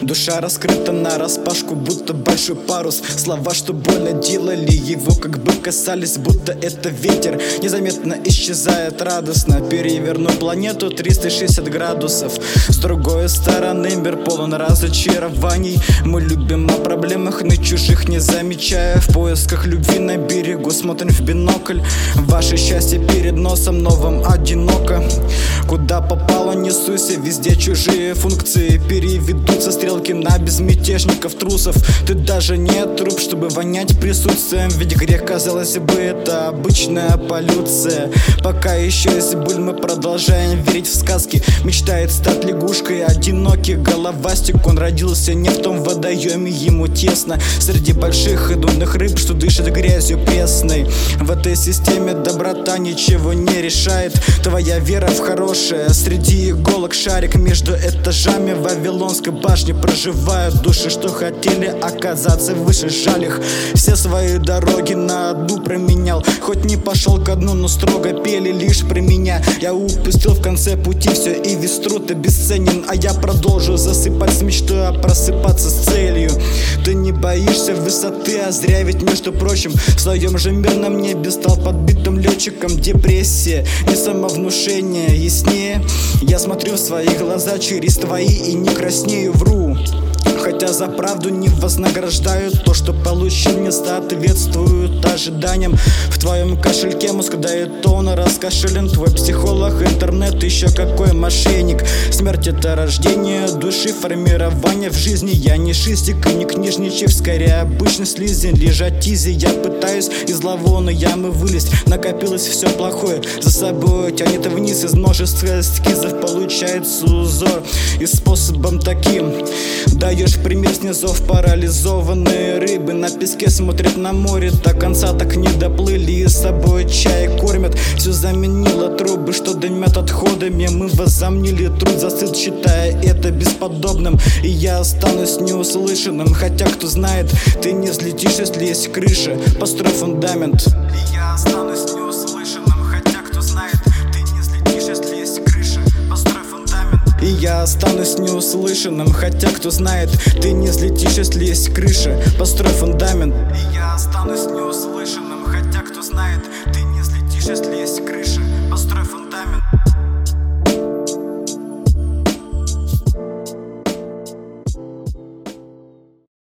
Душа раскрыта нараспашку, будто большой парус. Слова, что больно делали его, как бы касались, будто это ветер. Незаметно исчезает радостно. Переверну планету 360 градусов. С другой стороны мир полон разочарований. Мы любим о проблемах, но чужих не замечая. В поисках любви на берегу смотрим в бинокль. Ваше счастье перед носом новым одиноко. Куда попало, несуйся, везде чужие функции. Переведутся стрелки на безмятежников, трусов. Ты даже не труп, чтобы вонять присутствием. Ведь грех, казалось бы, это обычная полюция. Пока еще есть боль, мы продолжаем верить в сказки. Мечтает стать лягушкой, одинокий головастик. Он родился не в том водоеме, ему тесно среди больших и дудных рыб, что дышат грязью пресной. В этой системе доброта ничего не решает. Твоя вера в хорошее. Среди иголок шарик между этажами Вавилонской башни проживают души, что хотели оказаться выше, жаль их. Все свои дороги на одну променял. Хоть не пошел ко дну, но строго пели лишь про меня. Я упустил в конце пути все, и весь труд бесценен. А я продолжу засыпать с мечтой, а просыпаться с целью. Ты не боишься высоты, а зря, ведь, между прочим, в своем же мирном небе стал подбитым летчиком. Депрессия, не самовнушение, яснее. Я смотрю в свои глаза через твои и не краснею, вру. Хотя за правду не вознаграждают. То, что получил, не соответствует ожиданиям. В твоем кошельке мозг дает тон, раскошелен твой психолог, интернет еще какой мошенник. Смерть — это рождение души, формирование в жизни. Я не шистик и не книжничек, скорее обычный слизень. Лежать изи, я пытаюсь из зловонной ямы вылезть. Накопилось все плохое, за собой тянет вниз. Из множества эскизов получается узор. И способом таким даешь пример снизов. Парализованные рыбы на песке смотрят на море. До конца так не доплыли, и с собой чай кормят. Все заменило трубы, что дымят отходами. Мы возомнили труд засыт, считая это бесподобным. И я останусь неуслышанным. Хотя, кто знает, ты не взлетишь, если есть крыша. Построй фундамент. И я останусь неуслышанным. Хотя, кто знает, ты не взлетишь, если есть крыша. Построй фундамент. И я останусь неуслышанным. Хотя, кто знает, ты не взлетишь, если есть крыша. Построй фундамент. И я останусь неуслышанным. Хотя, кто знает, ты не взлетишь, если есть крыша.